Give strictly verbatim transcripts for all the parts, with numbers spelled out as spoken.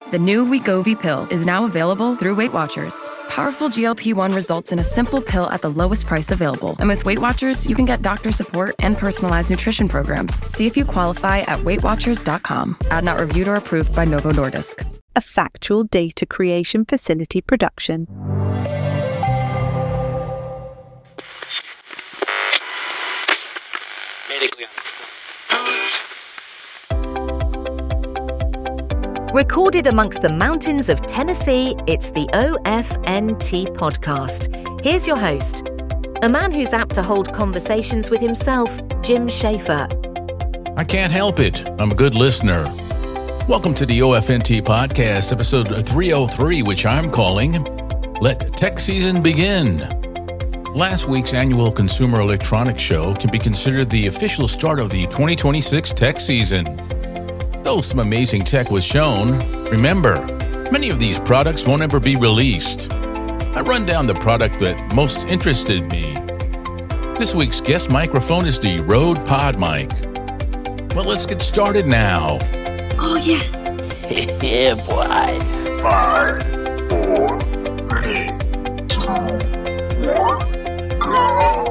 The new Wegovy pill is now available through Weight Watchers. Powerful G L P one results in a simple pill at the lowest price available. And with Weight Watchers, you can get doctor support and personalized nutrition programs. See if you qualify at weight watchers dot com. Ad not reviewed or approved by Novo Nordisk. A factual data creation facility production. Recorded amongst the mountains of Tennessee, it's the O F N T podcast. Here's your host, a man who's apt to hold conversations with himself, Jim Schaefer. I can't help it. I'm a good listener. Welcome to the O F N T podcast, episode three oh three, which I'm calling Let Tech Season Begin. Last week's annual Consumer Electronics Show can be considered the official start of the twenty twenty-six tech season. Though some amazing tech was shown, remember, many of these products won't ever be released. I run down the product that most interested me. This week's guest microphone is the Rode PodMic. Well, let's get started now. Oh, yes. Yeah, boy. Five, four, three, two, one, go.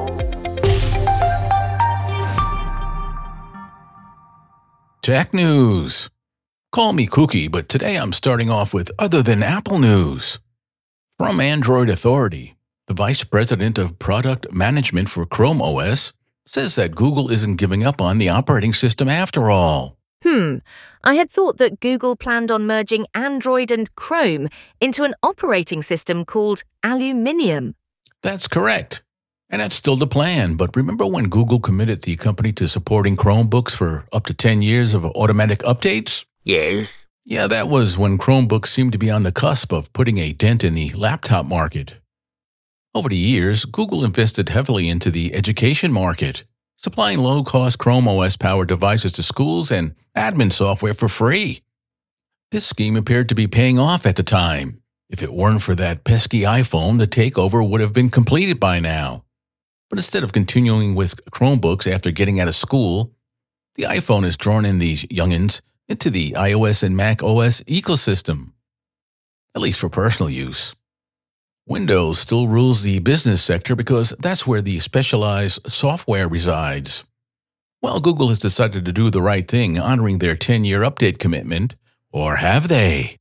Tech news. Call me kooky, but today I'm starting off with other than Apple news. From Android Authority, the Vice President of Product Management for Chrome O S says that Google isn't giving up on the operating system after all. Hmm, I had thought that Google planned on merging Android and Chrome into an operating system called Aluminium. That's correct. And that's still the plan, but remember when Google committed the company to supporting Chromebooks for up to ten years of automatic updates? Yes. Yeah, that was when Chromebooks seemed to be on the cusp of putting a dent in the laptop market. Over the years, Google invested heavily into the education market, supplying low-cost Chrome O S-powered devices to schools and admin software for free. This scheme appeared to be paying off at the time. If it weren't for that pesky iPhone, the takeover would have been completed by now. But instead of continuing with Chromebooks after getting out of school, the iPhone has drawn in these youngins into the iOS and Mac O S ecosystem, at least for personal use. Windows still rules the business sector because that's where the specialized software resides. Well, Google has decided to do the right thing, honoring their ten-year update commitment, or have they?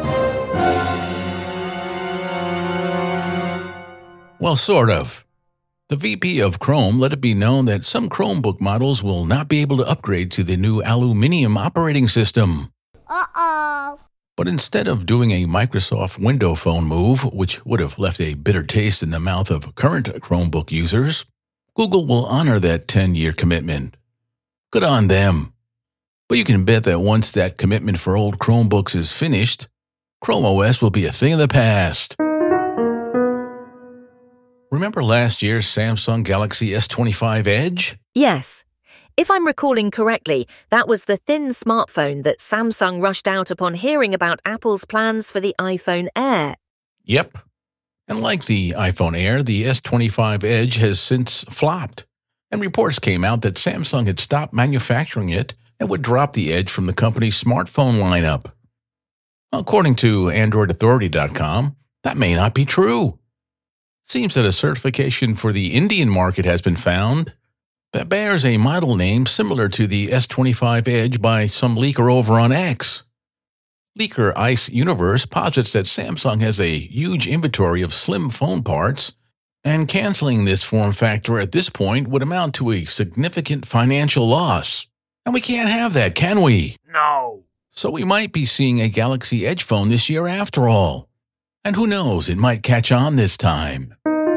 Well, sort of. The V P of Chrome let it be known that some Chromebook models will not be able to upgrade to the new Aluminium operating system. Uh-oh. But instead of doing a Microsoft Window Phone move, which would have left a bitter taste in the mouth of current Chromebook users, Google will honor that ten-year commitment. Good on them. But you can bet that once that commitment for old Chromebooks is finished, Chrome O S will be a thing of the past. Remember last year's Samsung Galaxy S twenty-five Edge? Yes. If I'm recalling correctly, that was the thin smartphone that Samsung rushed out upon hearing about Apple's plans for the iPhone Air. Yep. And like the iPhone Air, the S twenty-five Edge has since flopped, and reports came out that Samsung had stopped manufacturing it and would drop the Edge from the company's smartphone lineup. According to Android Authority dot com, that may not be true. Seems that a certification for the Indian market has been found that bears a model name similar to the S twenty-five Edge by some leaker over on X. Leaker Ice Universe posits that Samsung has a huge inventory of slim phone parts, and canceling this form factor at this point would amount to a significant financial loss. And we can't have that, can we? No. So we might be seeing a Galaxy Edge phone this year after all. And who knows, it might catch on this time.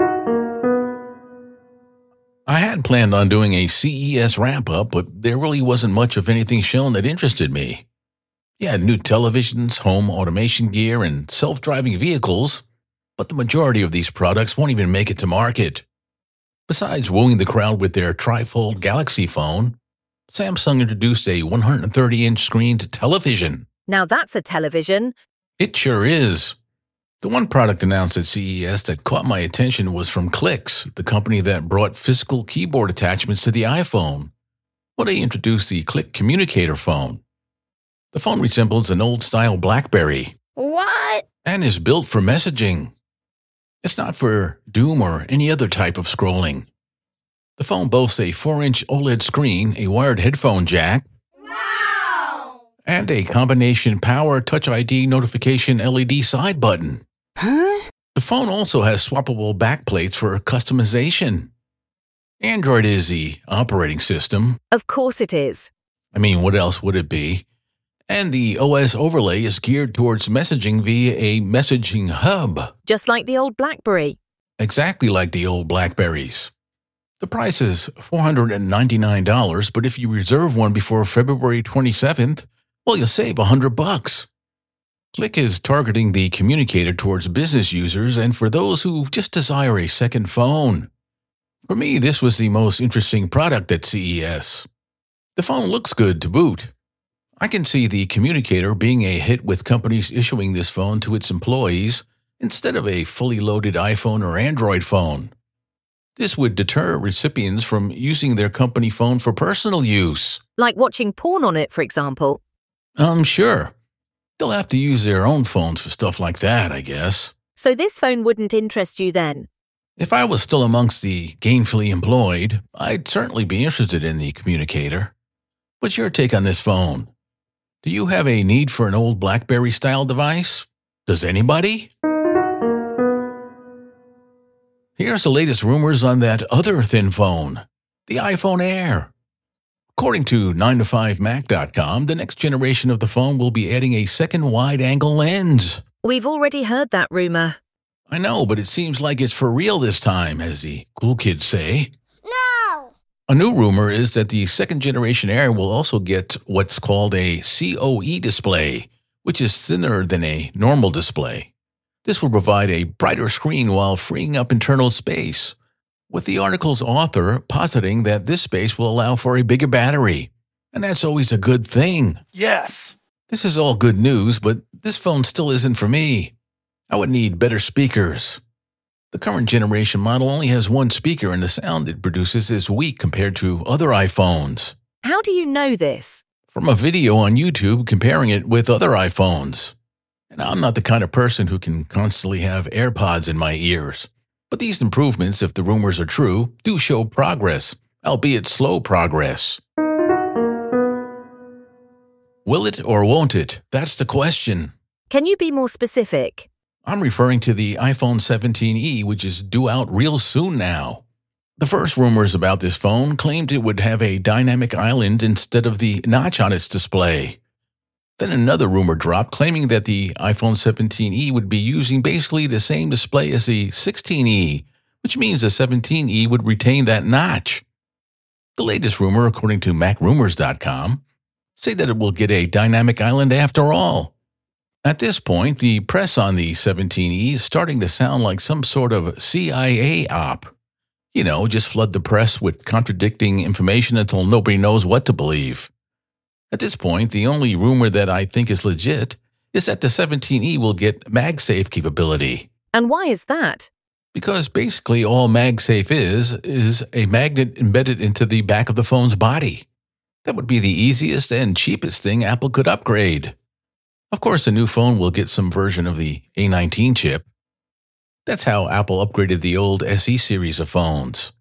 I had planned on doing a C E S wrap-up, but there really wasn't much of anything shown that interested me. Yeah, new televisions, home automation gear, and self-driving vehicles, but the majority of these products won't even make it to market. Besides wooing the crowd with their trifold Galaxy phone, Samsung introduced a one hundred thirty inch screened television. Now that's a television. It sure is. The one product announced at C E S that caught my attention was from Clix, the company that brought physical keyboard attachments to the iPhone. Well, they introduced the Click Communicator phone. The phone resembles an old-style BlackBerry What? and is built for messaging. It's not for Doom or any other type of scrolling. The phone boasts a four-inch OLED screen, a wired headphone jack, Wow! and a combination power Touch I D notification L E D side button. Huh? The phone also has swappable backplates for customization. Android is the operating system. Of course it is. I mean, what else would it be? And the O S overlay is geared towards messaging via a messaging hub, Just like the old BlackBerry. exactly like the old BlackBerries. The price is four hundred ninety-nine dollars, but if you reserve one before February twenty-seventh, well, you'll save one hundred bucks. Click is targeting the communicator towards business users and for those who just desire a second phone. For me, this was the most interesting product at C E S. The phone looks good to boot. I can see the communicator being a hit with companies issuing this phone to its employees instead of a fully loaded iPhone or Android phone. This would deter recipients from using their company phone for personal use. Like watching porn on it, for example. I'm sure. They'll have to use their own phones for stuff like that, I guess. So this phone wouldn't interest you then? If I was still amongst the gainfully employed, I'd certainly be interested in the communicator. What's your take on this phone? Do you have a need for an old BlackBerry-style device? Does anybody? Here's the latest rumors on that other thin phone, the iPhone Air. According to nine to five mac dot com, the next generation of the phone will be adding a second wide-angle lens. We've already heard that rumor. I know, but it seems like it's for real this time, as the cool kids say. No! A new rumor is that the second generation Air will also get what's called a C O E display, which is thinner than a normal display. This will provide a brighter screen while freeing up internal space, with the article's author positing that this space will allow for a bigger battery. And that's always a good thing. Yes. This is all good news, but this phone still isn't for me. I would need better speakers. The current generation model only has one speaker and the sound it produces is weak compared to other iPhones. How do you know this? From a video on YouTube comparing it with other iPhones. And I'm not the kind of person who can constantly have AirPods in my ears. But these improvements, if the rumors are true, do show progress, albeit slow progress. Will it or won't it? That's the question. Can you be more specific? I'm referring to the iPhone seventeen E, which is due out real soon now. The first rumors about this phone claimed it would have a dynamic island instead of the notch on its display. Then another rumor dropped claiming that the iPhone seventeen E would be using basically the same display as the sixteen E, which means the seventeen E would retain that notch. The latest rumor, according to mac rumors dot com, say that it will get a dynamic island after all. At this point, the press on the seventeen E is starting to sound like some sort of C I A op. You know, just flood the press with contradicting information until nobody knows what to believe. At this point, the only rumor that I think is legit is that the seventeen E will get MagSafe capability. And why is that? Because basically all MagSafe is, is a magnet embedded into the back of the phone's body. That would be the easiest and cheapest thing Apple could upgrade. Of course, the new phone will get some version of the A nineteen chip. That's how Apple upgraded the old S E series of phones.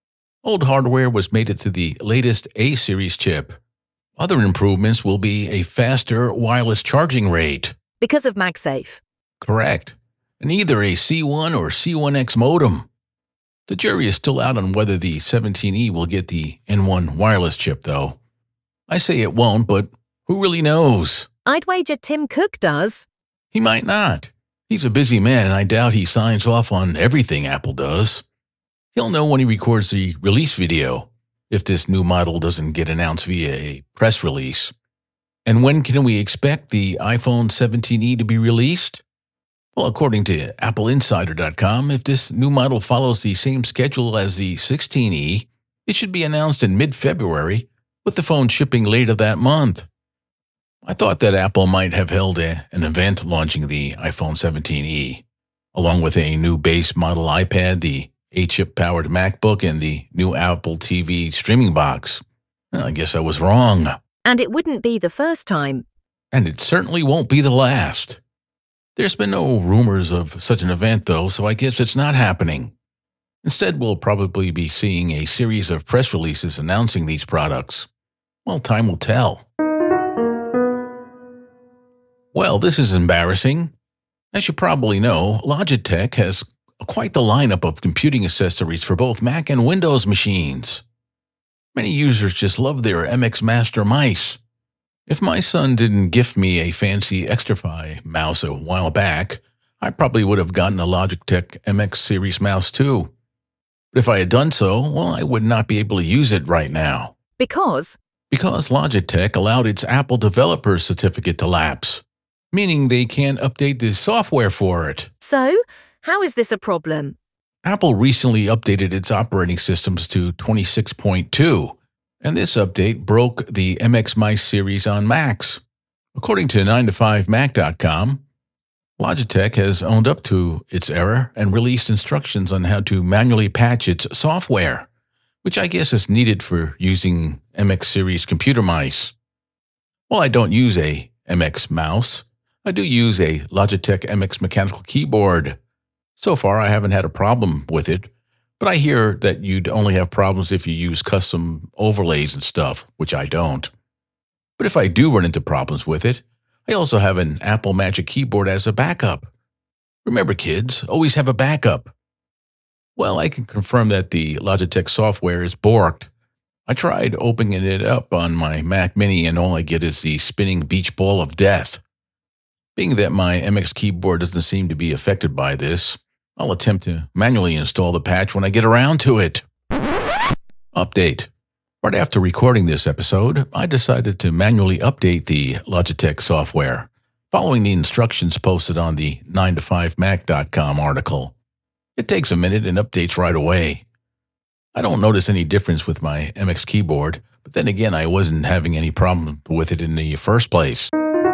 Old hardware was mated to the latest A series chip. Other improvements will be a faster wireless charging rate. Because of MagSafe. Correct. And either a C one or C one X modem. The jury is still out on whether the seventeen E will get the N one wireless chip, though. I say it won't, but who really knows? I'd wager Tim Cook does. He might not. He's a busy man, and I doubt he signs off on everything Apple does. He'll know when he records the release video, if this new model doesn't get announced via a press release. And when can we expect the iPhone seventeen E to be released? Well, according to apple insider dot com, if this new model follows the same schedule as the sixteen E, it should be announced in mid-February, with the phone shipping later that month. I thought that Apple might have held a, an event launching the iPhone seventeen E, along with a new base model iPad, the eight-chip-powered MacBook, and the new Apple T V streaming box. Well, I guess I was wrong. And it wouldn't be the first time. And it certainly won't be the last. There's been no rumors of such an event, though, so I guess it's not happening. Instead, we'll probably be seeing a series of press releases announcing these products. Well, time will tell. Well, this is embarrassing. As you probably know, Logitech has quite the lineup of computing accessories for both Mac and Windows machines. Many users just love their M X Master mice. If my son didn't gift me a fancy Xtrfy mouse a while back, I probably would have gotten a Logitech M X Series mouse too. But if I had done so, well, I would not be able to use it right now. Because? Because Logitech allowed its Apple Developer Certificate to lapse, meaning they can't update the software for it. So, how is this a problem? Apple recently updated its operating systems to twenty-six point two, and this update broke the M X Mice series on Macs. According to nine to five mac dot com, Logitech has owned up to its error and released instructions on how to manually patch its software, which I guess is needed for using M X series computer mice. While I don't use a M X mouse, I do use a Logitech M X mechanical keyboard. So far, I haven't had a problem with it, but I hear that you'd only have problems if you use custom overlays and stuff, which I don't. But if I do run into problems with it, I also have an Apple Magic Keyboard as a backup. Remember, kids, always have a backup. Well, I can confirm that the Logitech software is borked. I tried opening it up on my Mac Mini and all I get is the spinning beach ball of death. Being that my M X keyboard doesn't seem to be affected by this, I'll attempt to manually install the patch when I get around to it. Update. Right after recording this episode, I decided to manually update the Logitech software, following the instructions posted on the nine to five mac dot com article. It takes a minute and updates right away. I don't notice any difference with my M X keyboard, but then again, I wasn't having any problem with it in the first place.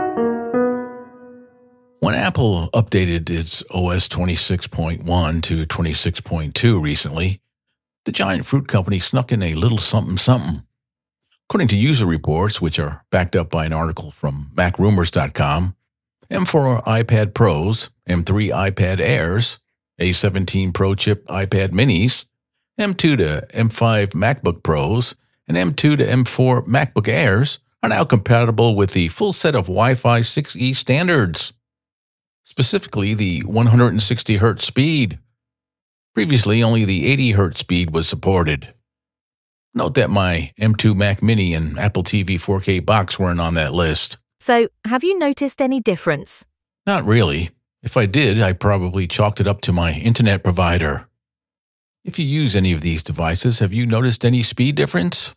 When Apple updated its O S twenty-six point one to twenty-six point two recently, the giant fruit company snuck in a little something something. According to user reports, which are backed up by an article from mac rumors dot com, M four iPad Pros, M three iPad Airs, A seventeen Pro chip iPad Minis, M two to M five MacBook Pros, and M two to M four MacBook Airs are now compatible with the full set of Wi-Fi six E standards, specifically the one hundred sixty hertz speed. Previously, only the eighty hertz speed was supported. Note that my M two Mac Mini and Apple T V four K box weren't on that list. So, have you noticed any difference? Not really. If I did, I probably chalked it up to my internet provider. If you use any of these devices, have you noticed any speed difference?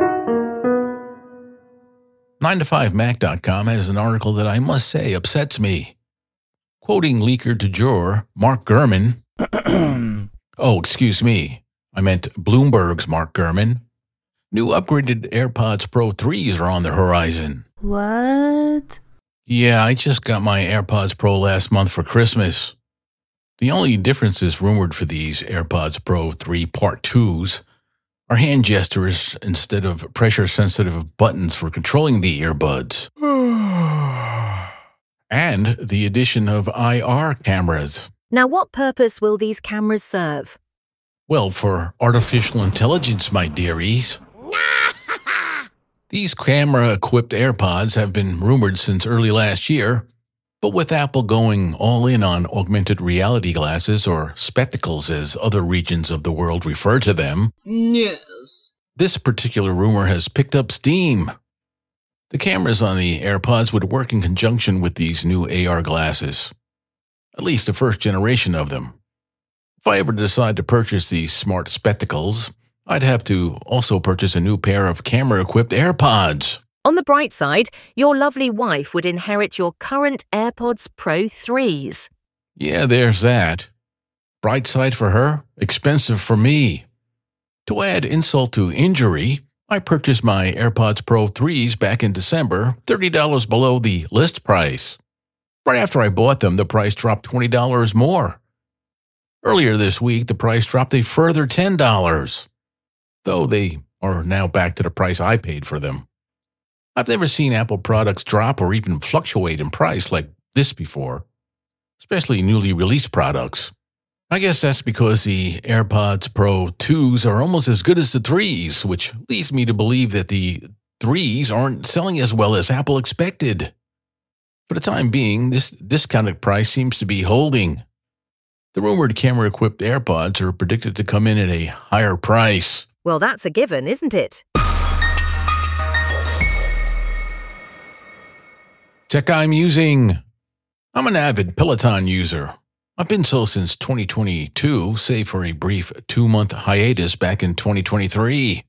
nine to five mac dot com has an article that I must say upsets me. Quoting leaker du jour, Mark Gurman. Oh, excuse me. I meant Bloomberg's Mark Gurman. New upgraded AirPods Pro threes are on the horizon. What? Yeah, I just got my AirPods Pro last month for Christmas. The only differences rumored for these AirPods Pro three Part twos are hand gestures instead of pressure-sensitive buttons for controlling the earbuds. And the addition of I R cameras. Now, what purpose will these cameras serve? Well, for artificial intelligence, my dearies. These camera-equipped AirPods have been rumored since early last year, but with Apple going all in on augmented reality glasses, or spectacles as other regions of the world refer to them, Yes. this particular rumor has picked up steam. The cameras on the AirPods would work in conjunction with these new A R glasses, at least the first generation of them. If I ever decide to purchase these smart spectacles, I'd have to also purchase a new pair of camera-equipped AirPods. On the bright side, your lovely wife would inherit your current AirPods Pro threes. Yeah, there's that. Bright side for her, expensive for me. To add insult to injury, I purchased my AirPods Pro threes back in December, thirty dollars below the list price. Right after I bought them, the price dropped twenty dollars more. Earlier this week, the price dropped a further ten dollars, though they are now back to the price I paid for them. I've never seen Apple products drop or even fluctuate in price like this before, especially newly released products. I guess that's because the AirPods Pro twos are almost as good as the threes, which leads me to believe that the threes aren't selling as well as Apple expected. For the time being, this discounted price seems to be holding. The rumored camera-equipped AirPods are predicted to come in at a higher price. Well, that's a given, isn't it? Tech I'm using. I'm an avid Peloton user. I've been so since twenty twenty-two, save for a brief two-month hiatus back in twenty twenty-three.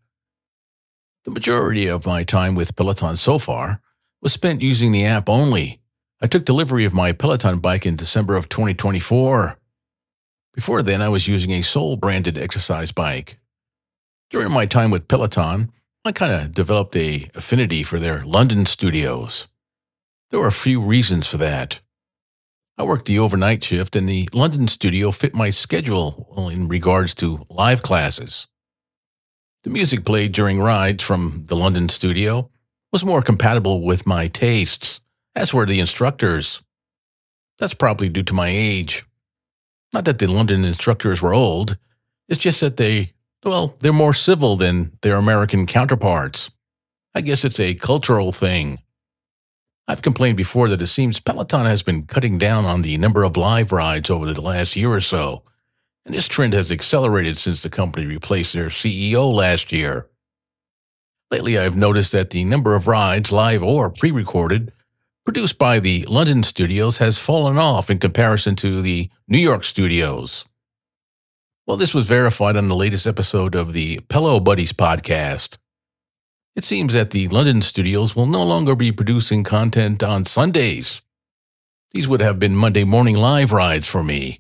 The majority of my time with Peloton so far was spent using the app only. I took delivery of my Peloton bike in December of twenty twenty-four. Before then, I was using a Soul-branded exercise bike. During my time with Peloton, I kind of developed a affinity for their London studios. There were a few reasons for that. I worked the overnight shift, and the London studio fit my schedule in regards to live classes. The music played during rides from the London studio was more compatible with my tastes, as were the instructors. That's probably due to my age. Not that the London instructors were old, it's just that they, well, they're more civil than their American counterparts. I guess it's a cultural thing. I've complained before that it seems Peloton has been cutting down on the number of live rides over the last year or so, and this trend has accelerated since the company replaced their C E O last year. Lately, I've noticed that the number of rides, live or pre-recorded, produced by the London studios has fallen off in comparison to the New York studios. Well, this was verified on the latest episode of the Pello Buddies podcast. It seems that the London studios will no longer be producing content on Sundays. These would have been Monday morning live rides for me.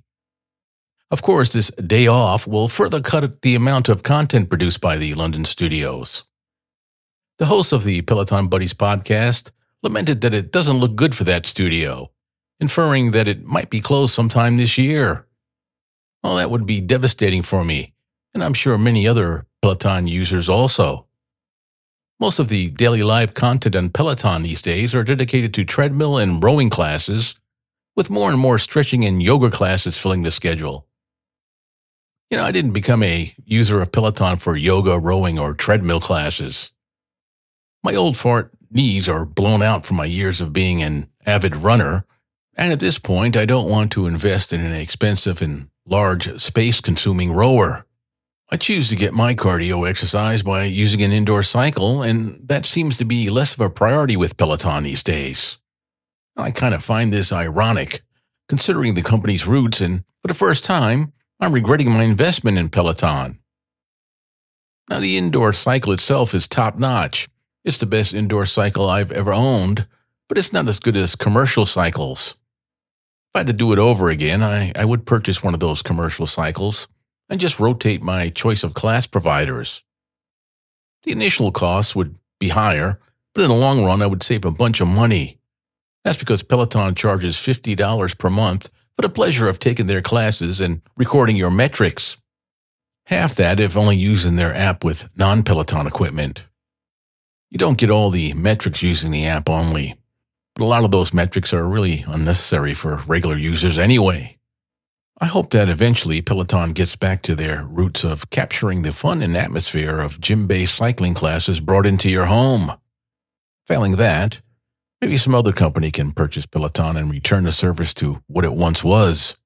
Of course, this day off will further cut the amount of content produced by the London studios. The host of the Peloton Buddies podcast lamented that it doesn't look good for that studio, inferring that it might be closed sometime this year. Well, that would be devastating for me, and I'm sure many other Peloton users also. Most of the daily live content on Peloton these days are dedicated to treadmill and rowing classes, with more and more stretching and yoga classes filling the schedule. You know, I didn't become a user of Peloton for yoga, rowing, or treadmill classes. My old fart knees are blown out from my years of being an avid runner, and at this point, I don't want to invest in an expensive and large space-consuming rower. I choose to get my cardio exercise by using an indoor cycle, and that seems to be less of a priority with Peloton these days. I kind of find this ironic, considering the company's roots, and for the first time, I'm regretting my investment in Peloton. Now, the indoor cycle itself is top-notch. It's the best indoor cycle I've ever owned, but it's not as good as commercial cycles. If I had to do it over again, I, I would purchase one of those commercial cycles and just rotate my choice of class providers. The initial cost would be higher, but in the long run, I would save a bunch of money. That's because Peloton charges fifty dollars per month for the pleasure of taking their classes and recording your metrics. Half that if only using their app with non-Peloton equipment. You don't get all the metrics using the app only, but a lot of those metrics are really unnecessary for regular users anyway. I hope that eventually Peloton gets back to their roots of capturing the fun and atmosphere of gym-based cycling classes brought into your home. Failing that, maybe some other company can purchase Peloton and return the service to what it once was.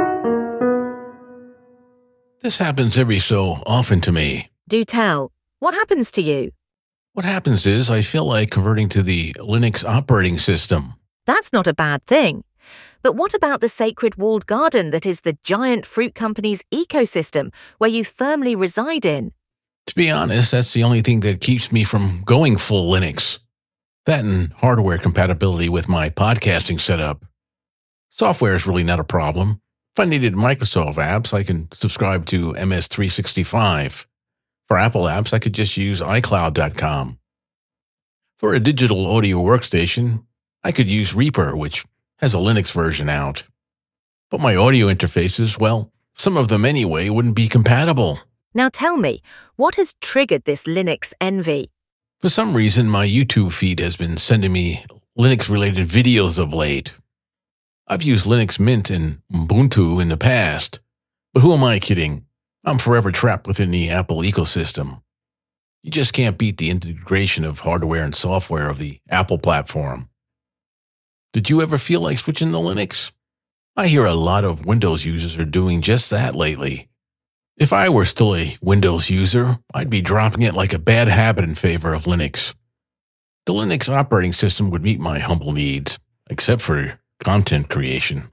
This happens every so often to me. Do tell. What happens to you? What happens is I feel like converting to the Linux operating system. That's not a bad thing. But what about the sacred walled garden that is the giant fruit company's ecosystem where you firmly reside in? To be honest, that's the only thing that keeps me from going full Linux. That and hardware compatibility with my podcasting setup. Software is really not a problem. If I needed Microsoft apps, I can subscribe to M S three sixty-five. For Apple apps, I could just use i cloud dot com. For a digital audio workstation, I could use Reaper, which has a Linux version out. But my audio interfaces, well, some of them anyway, wouldn't be compatible. Now tell me, what has triggered this Linux envy? For some reason, my YouTube feed has been sending me Linux-related videos of late. I've used Linux Mint and Ubuntu in the past, but who am I kidding? I'm forever trapped within the Apple ecosystem. You just can't beat the integration of hardware and software of the Apple platform. Did you ever feel like switching to Linux? I hear a lot of Windows users are doing just that lately. If I were still a Windows user, I'd be dropping it like a bad habit in favor of Linux. The Linux operating system would meet my humble needs, except for content creation.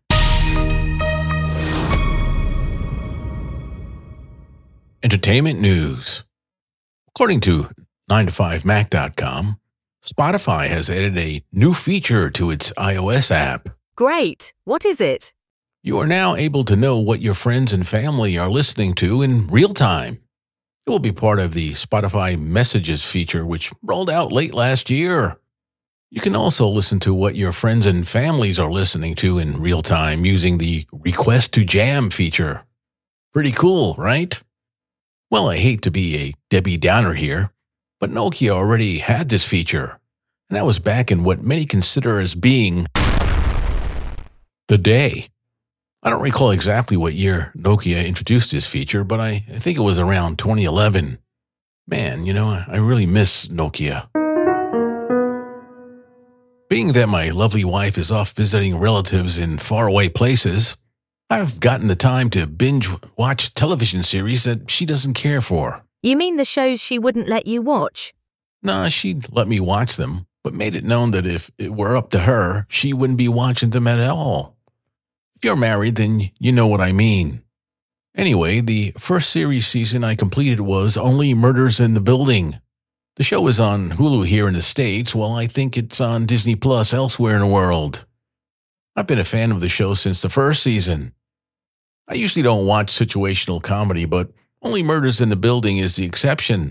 Entertainment news. According to nine to five mac dot com, Spotify has added a new feature to its iOS app. Great. What is it? You are now able to know what your friends and family are listening to in real time. It will be part of the Spotify Messages feature, which rolled out late last year. You can also listen to what your friends and families are listening to in real time using the Request to Jam feature. Pretty cool, right? Well, I hate to be a Debbie Downer here, but Nokia already had this feature, and that was back in what many consider as being the day. I don't recall exactly what year Nokia introduced this feature, but I, I think it was around twenty eleven. Man, you know, I really miss Nokia. Being that my lovely wife is off visiting relatives in faraway places, I've gotten the time to binge watch television series that she doesn't care for. You mean the shows she wouldn't let you watch? Nah, she'd let me watch them, but made it known that if it were up to her, she wouldn't be watching them at all. If you're married, then you know what I mean. Anyway, the first series season I completed was Only Murders in the Building. The show is on Hulu here in the States, while I think it's on Disney Plus elsewhere in the world. I've been a fan of the show since the first season. I usually don't watch situational comedy, but Only Murders in the Building is the exception.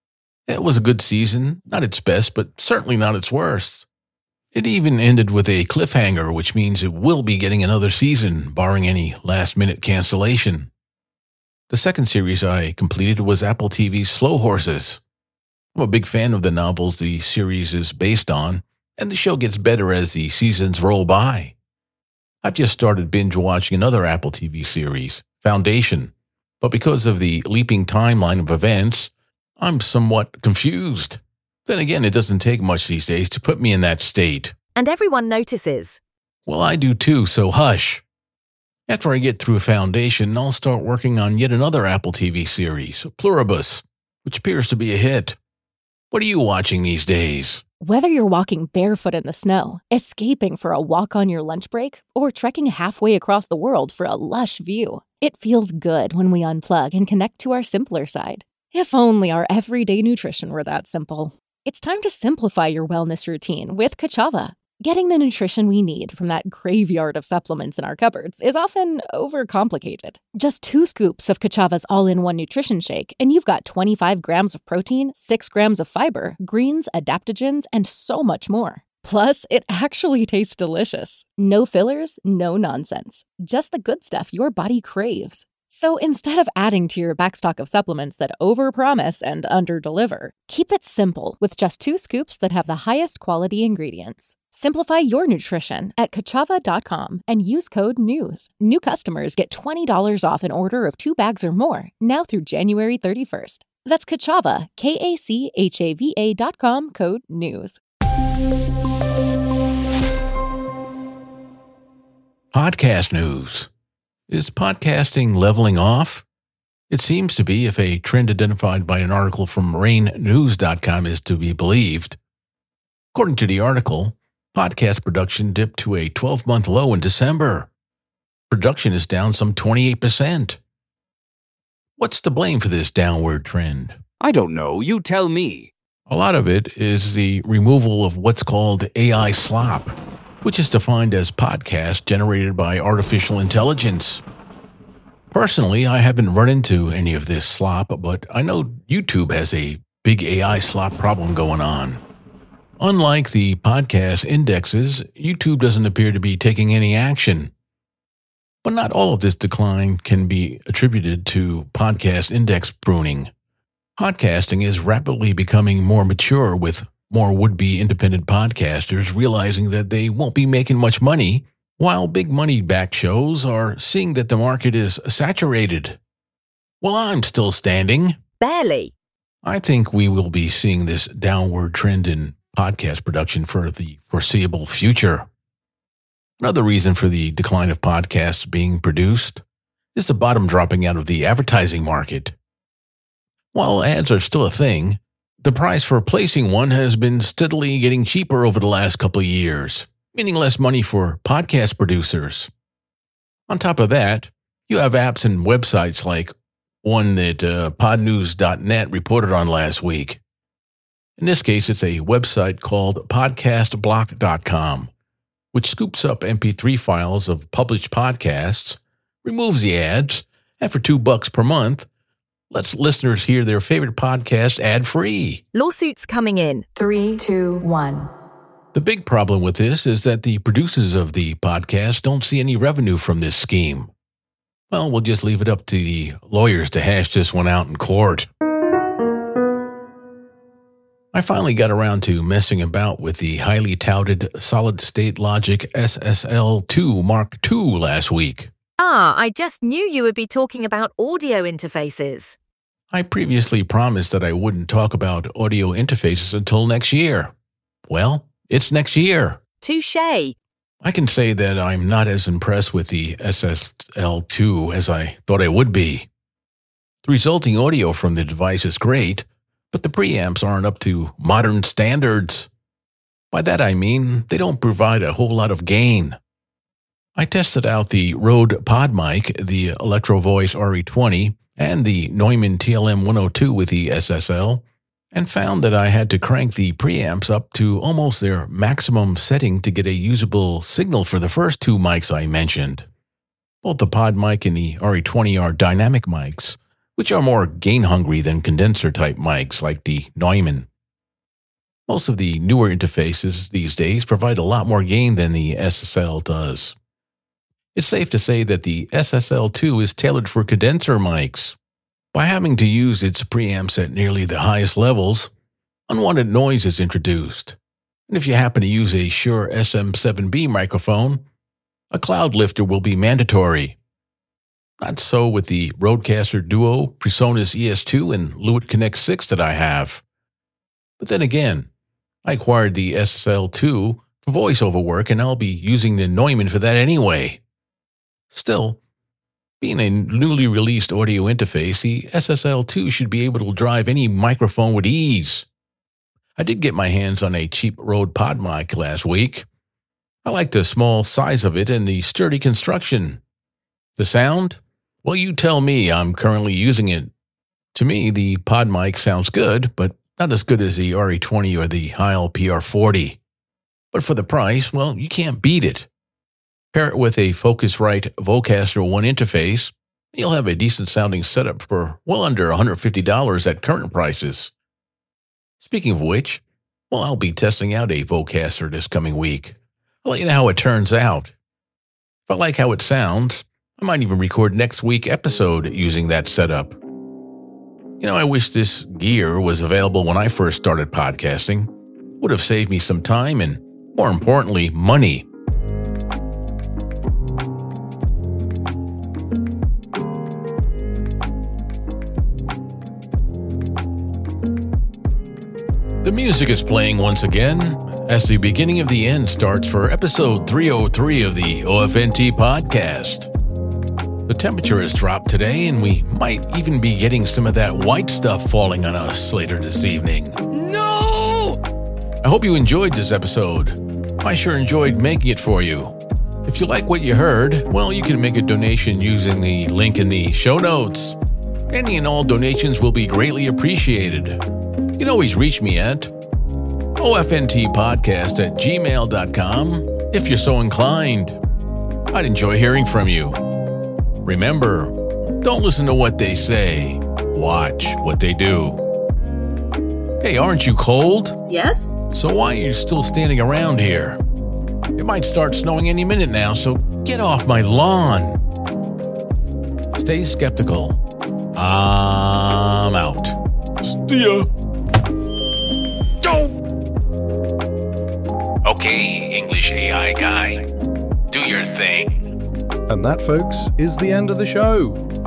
It was a good season, not its best, but certainly not its worst. It even ended with a cliffhanger, which means it will be getting another season, barring any last-minute cancellation. The second series I completed was Apple T V's Slow Horses. I'm a big fan of the novels the series is based on, and the show gets better as the seasons roll by. I've just started binge-watching another Apple T V series, Foundation, but because of the leaping timeline of events, I'm somewhat confused. Then again, it doesn't take much these days to put me in that state. And everyone notices. Well, I do too, so hush. After I get through Foundation, I'll start working on yet another Apple T V series, Pluribus, which appears to be a hit. What are you watching these days? Whether you're walking barefoot in the snow, escaping for a walk on your lunch break, or trekking halfway across the world for a lush view, it feels good when we unplug and connect to our simpler side. If only our everyday nutrition were that simple. It's time to simplify your wellness routine with Kachava. Getting the nutrition we need from that graveyard of supplements in our cupboards is often overcomplicated. Just two scoops of Kachava's all-in-one nutrition shake, and you've got twenty-five grams of protein, six grams of fiber, greens, adaptogens, and so much more. Plus, it actually tastes delicious. No fillers, no nonsense. Just the good stuff your body craves. So instead of adding to your backstock of supplements that overpromise and underdeliver, keep it simple with just two scoops that have the highest quality ingredients. Simplify your nutrition at Kachava dot com and use code NEWS. New customers get twenty dollars off an order of two bags or more, now through January thirty-first. That's Kachava, K A C H A V A dot com, code NEWS. Podcast news. Is podcasting leveling off? It seems to be, if a trend identified by an article from rain news dot com is to be believed. According to the article, podcast production dipped to a twelve-month low in December. Production is down some twenty-eight percent. What's to blame for this downward trend? I don't know. You tell me. A lot of it is the removal of what's called A I slop, which is defined as podcasts generated by artificial intelligence. Personally, I haven't run into any of this slop, but I know YouTube has a big A I slop problem going on. Unlike the podcast indexes, YouTube doesn't appear to be taking any action. But not all of this decline can be attributed to podcast index pruning. Podcasting is rapidly becoming more mature, with more would-be independent podcasters realizing that they won't be making much money, while big money-backed shows are seeing that the market is saturated. Well, I'm still standing. Barely. I think we will be seeing this downward trend in podcast production for the foreseeable future. Another reason for the decline of podcasts being produced is the bottom dropping out of the advertising market. While ads are still a thing, the price for placing one has been steadily getting cheaper over the last couple of years, meaning less money for podcast producers. On top of that, you have apps and websites like one that uh, pod news dot net reported on last week. In this case, it's a website called podcast block dot com, which scoops up M P three files of published podcasts, removes the ads, and for two bucks per month, lets listeners hear their favorite podcast ad-free. Lawsuits coming in. Three, two, one. The big problem with this is that the producers of the podcast don't see any revenue from this scheme. Well, we'll just leave it up to the lawyers to hash this one out in court. I finally got around to messing about with the highly touted Solid-State Logic S S L two Mark two last week. Ah, I just knew you would be talking about audio interfaces. I previously promised that I wouldn't talk about audio interfaces until next year. Well, it's next year. Touché. I can say that I'm not as impressed with the S S L two as I thought I would be. The resulting audio from the device is great, but the preamps aren't up to modern standards. By that I mean they don't provide a whole lot of gain. I tested out the Rode PodMic, the Electro Voice R E twenty, and the Neumann T L M one oh two with the S S L, and found that I had to crank the preamps up to almost their maximum setting to get a usable signal for the first two mics I mentioned. Both the PodMic and the R E twenty are dynamic mics, which are more gain-hungry than condenser-type mics like the Neumann. Most of the newer interfaces these days provide a lot more gain than the S S L does. It's safe to say that the S S L two is tailored for condenser mics. By having to use its preamps at nearly the highest levels, unwanted noise is introduced. And if you happen to use a Shure S M seven B microphone, a cloud lifter will be mandatory. Not so with the Rodecaster Duo, PreSonus E S two, and Lewitt Connect six that I have. But then again, I acquired the S S L two for voiceover work, and I'll be using the Neumann for that anyway. Still, being a newly released audio interface, the S S L two should be able to drive any microphone with ease. I did get my hands on a cheap Rode PodMic last week. I like the small size of it and the sturdy construction. The sound? Well, you tell me. I'm currently using it. To me, the PodMic sounds good, but not as good as the R E twenty or the Heil P R forty. But for the price, well, you can't beat it. Pair it with a Focusrite Vocaster one interface, and you'll have a decent-sounding setup for well under one hundred fifty dollars at current prices. Speaking of which, well, I'll be testing out a Vocaster this coming week. I'll let you know how it turns out. If I like how it sounds, I might even record next week's episode using that setup. You know, I wish this gear was available when I first started podcasting. It would have saved me some time and, more importantly, money. The music is playing once again as the beginning of the end starts for episode three oh three of the O F N T podcast. The temperature has dropped today, and we might even be getting some of that white stuff falling on us later this evening. No! I hope you enjoyed this episode. I sure enjoyed making it for you. If you like what you heard, well, you can make a donation using the link in the show notes. Any and all donations will be greatly appreciated. You can always reach me at O F N T podcast at gmail dot com if you're so inclined. I'd enjoy hearing from you. Remember, don't listen to what they say. Watch what they do. Hey, aren't you cold? Yes? So why are you still standing around here? It might start snowing any minute now, so get off my lawn. Stay skeptical. I'm out. See ya. Go. Okay, English A I guy. Do your thing. And that, folks, is the end of the show.